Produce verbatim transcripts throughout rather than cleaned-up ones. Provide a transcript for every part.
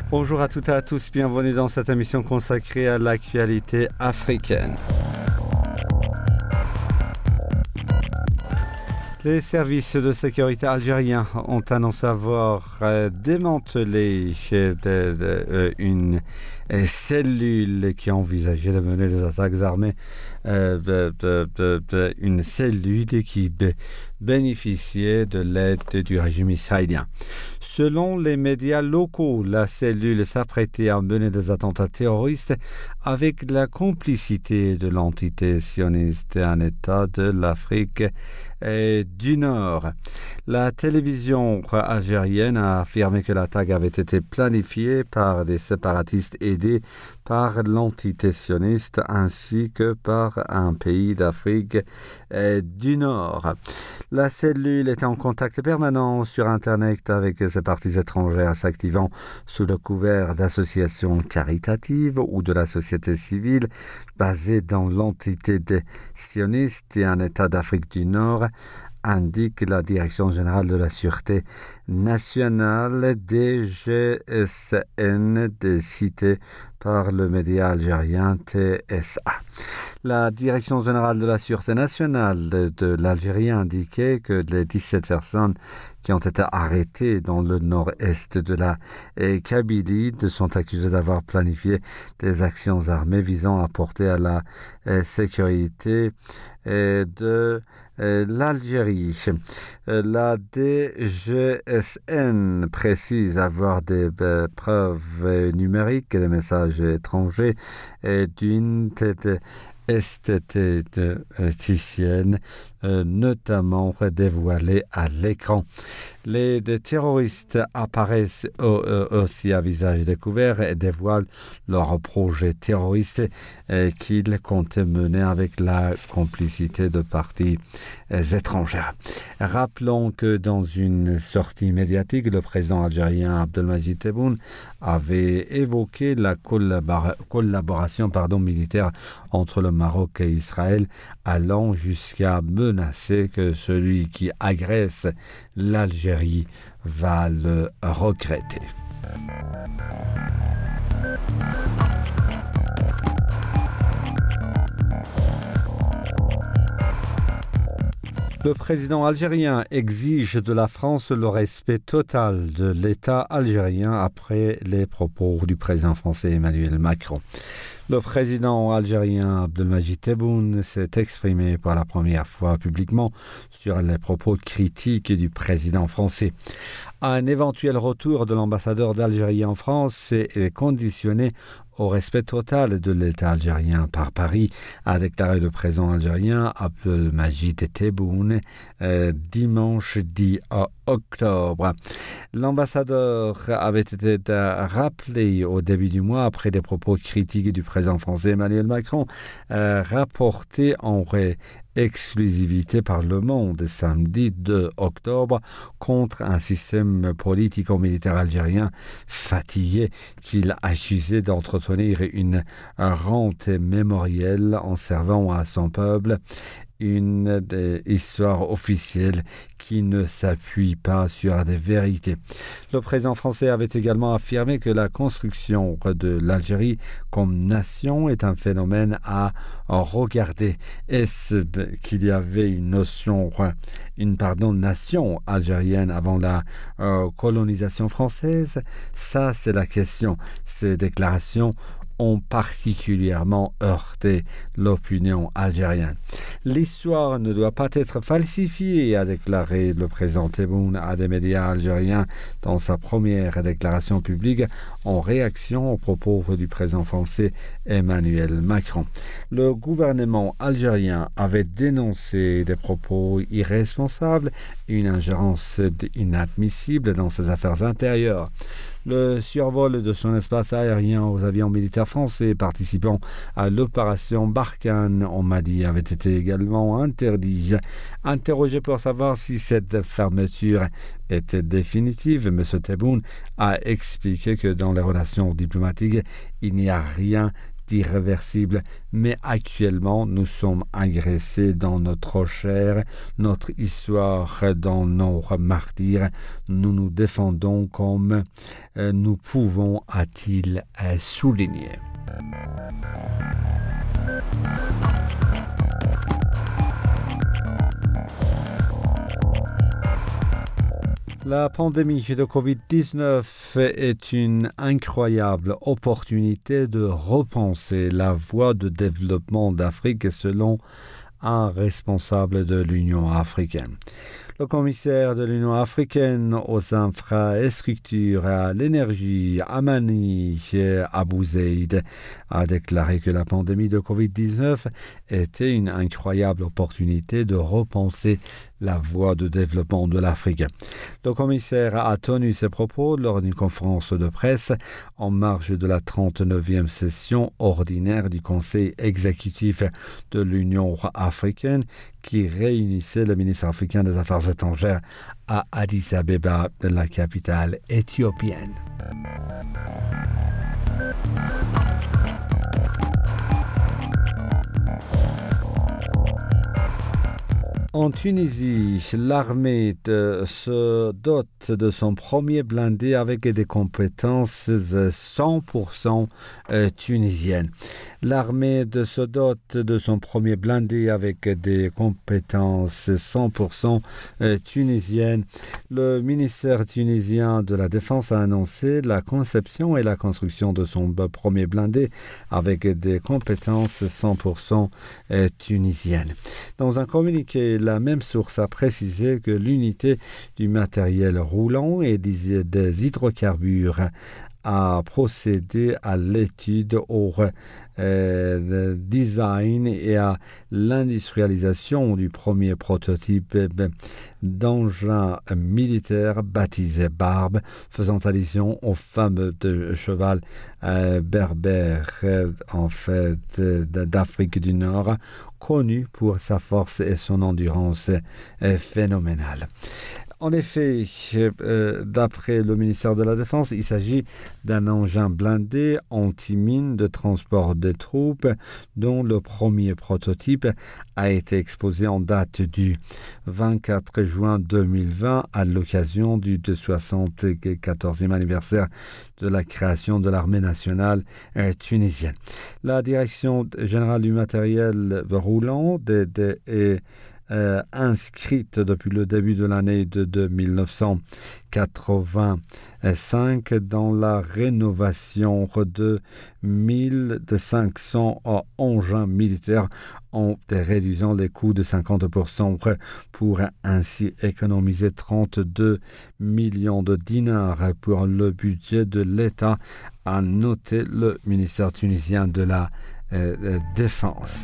Bonjour à toutes et à tous, bienvenue dans cette émission consacrée à l'actualité africaine. Les services de sécurité algériens ont annoncé avoir euh, démantelé euh, de, de, euh, une euh, cellule qui envisageait de mener des attaques armées, euh, de, de, de, de, une cellule qui b- bénéficiait de l'aide du régime israélien. Selon les médias locaux, la cellule s'apprêtait à mener des attentats terroristes avec la complicité de l'entité sioniste un État de l'Afrique et du Nord. La télévision algérienne a affirmé que l'attaque avait été planifiée par des séparatistes aidés par l'entité sioniste ainsi que par un pays d'Afrique du Nord. La cellule était en contact permanent sur Internet avec ces parties étrangères s'activant sous le couvert d'associations caritatives ou de la société civile basée dans l'entité sioniste et un État d'Afrique du Nord, indique la Direction générale de la Sûreté nationale D G S N, citée par le média algérien T S A. La Direction générale de la Sûreté nationale de, de l'Algérie a indiqué que les dix-sept personnes qui ont été arrêtées dans le nord-est de la eh, Kabylie sont accusées d'avoir planifié des actions armées visant à porter à la eh, sécurité eh, de eh, l'Algérie. La D G S N précise avoir des eh, preuves numériques des messages étrangers et d'une tête esthéticienne, euh, notamment dévoilée à l'écran. Les terroristes apparaissent au, euh, aussi à visage découvert et dévoilent leur projet terroriste euh, qu'ils comptaient mener avec la complicité de parties euh, étrangères. Rappelons que dans une sortie médiatique, le président algérien Abdelmadjid Tebboune avait évoqué la collabora- collaboration pardon, militaire entre le Maroc et Israël, allant jusqu'à menacer que celui qui agresse l'Algérie va le regretter. Le président algérien exige de la France le respect total de l'État algérien après les propos du président français Emmanuel Macron. Le président algérien Abdelmadjid Tebboune s'est exprimé pour la première fois publiquement sur les propos critiques du président français. Un éventuel retour de l'ambassadeur d'Algérie en France est conditionné au respect total de l'État algérien par Paris, a déclaré le président algérien Abdelmadjid Tebboune euh, dimanche dix octobre. L'ambassadeur avait été rappelé au début du mois après des propos critiques du président français Emmanuel Macron, euh, rapportés en vrai exclusivité par Le Monde samedi deux octobre contre un système politico-militaire algérien fatigué qu'il accusait d'entretenir une rente mémorielle en servant à son peuple une histoire officielle qui ne s'appuie pas sur des vérités. Le président français avait également affirmé que la construction de l'Algérie comme nation est un phénomène à regarder. Est-ce qu'il y avait une notion, une pardon, nation algérienne avant la euh, colonisation française? Ça, c'est la question. Ces déclarations ont particulièrement heurté l'opinion algérienne. L'histoire ne doit pas être falsifiée, a déclaré le président Tebboune à des médias algériens dans sa première déclaration publique en réaction aux propos du président français Emmanuel Macron. Le gouvernement algérien avait dénoncé des propos irresponsables et une ingérence inadmissible dans ses affaires intérieures. Le survol de son espace aérien aux avions militaires français participant à l'opération Barkhane en Mali avait été également interdit. Interrogé pour savoir si cette fermeture était définitive, M. Tebboune a expliqué que dans les relations diplomatiques, il n'y a rien d'irréversible. Mais actuellement, nous sommes agressés dans notre chair, notre histoire dans nos martyrs. Nous nous défendons comme euh, nous pouvons, a-t-il euh, souligné. La pandémie de covid dix-neuf est une incroyable opportunité de repenser la voie de développement d'Afrique selon un responsable de l'Union africaine. Le commissaire de l'Union africaine aux infrastructures et à l'énergie, Amani Abou Zeid, a déclaré que la pandémie de covid dix-neuf était une incroyable opportunité de repenser la voie de développement de l'Afrique. Le commissaire a tenu ses propos lors d'une conférence de presse en marge de la trente-neuvième session ordinaire du Conseil exécutif de l'Union africaine qui réunissait le ministre africain des Affaires étrangères à Addis Abeba, la capitale éthiopienne. En Tunisie, l'armée de, se dote de son premier blindé avec des compétences cent pour cent tunisiennes. L'armée de se dote de son premier blindé avec des compétences cent pour cent tunisiennes. Le ministère tunisien de la Défense a annoncé la conception et la construction de son premier blindé avec des compétences cent pour cent tunisiennes. Dans un communiqué, la même source a précisé que l'unité du matériel roulant et des, des hydrocarbures a procédé à l'étude, au euh, design et à l'industrialisation du premier prototype d'engin militaire baptisé Barbe, faisant allusion aux fameux de cheval euh, berbère euh, en fait euh, d'Afrique du Nord, connu pour sa force et son endurance euh, phénoménale. En effet, euh, d'après le ministère de la Défense, il s'agit d'un engin blindé anti-mine de transport de troupes dont le premier prototype a été exposé en date du vingt-quatre juin deux mille vingt à l'occasion du soixante-quatorzième anniversaire de la création de l'armée nationale euh, tunisienne. La direction générale du matériel roulant de, de, est Euh, inscrite depuis le début de l'année de, de mille neuf cent quatre-vingt-cinq dans la rénovation de mille cinq cents engins militaires en réduisant les coûts de cinquante pour cent pour ainsi économiser trente-deux millions de dinars pour le budget de l'État, a noté le ministère tunisien de la euh, Défense.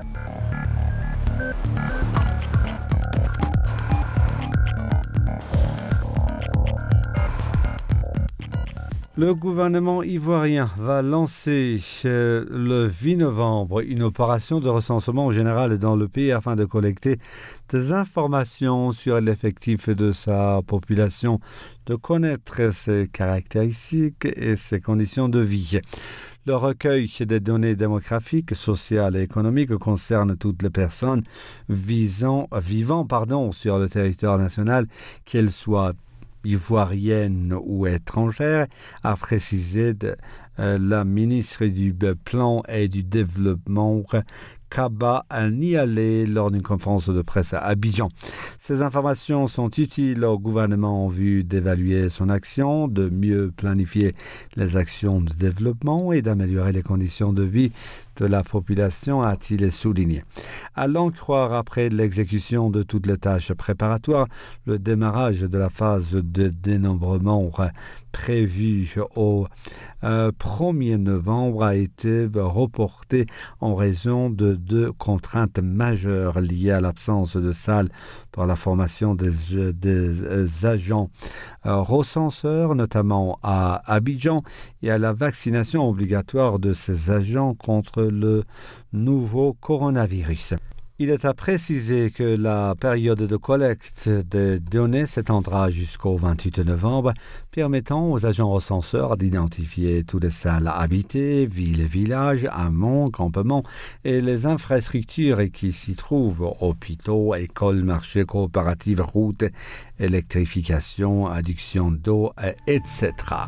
Le gouvernement ivoirien va lancer euh, le huit novembre une opération de recensement général dans le pays afin de collecter des informations sur l'effectif de sa population, de connaître ses caractéristiques et ses conditions de vie. Le recueil des données démographiques, sociales et économiques concerne toutes les personnes visant, vivant pardon, sur le territoire national, qu'elles soient ivoirienne ou étrangère, a précisé de, euh, la ministre du Plan et du Développement, Kaba Nialé, lors d'une conférence de presse à Abidjan. Ces informations sont utiles au gouvernement en vue d'évaluer son action, de mieux planifier les actions de développement et d'améliorer les conditions de vie de la population, a-t-il souligné. Allant croire après l'exécution de toutes les tâches préparatoires, le démarrage de la phase de dénombrement prévu au euh, premier novembre a été reporté en raison de deux contraintes majeures liées à l'absence de salles pour la formation des, des agents euh, recenseurs, notamment à Abidjan, et à la vaccination obligatoire de ces agents contre le nouveau coronavirus. Il est à préciser que la période de collecte des données s'étendra jusqu'au vingt-huit novembre, permettant aux agents recenseurs d'identifier toutes les salles habitées, villes et villages, hameaux, campements et les infrastructures qui s'y trouvent, hôpitaux, écoles, marchés, coopératives, routes, électrification, adduction d'eau, et cetera.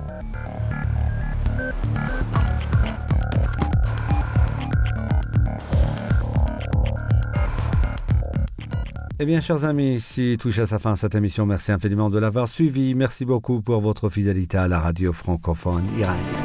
Eh bien, chers amis, ici touche à sa fin cette émission. Merci infiniment de l'avoir suivi. Merci beaucoup pour votre fidélité à la radio francophone iranienne.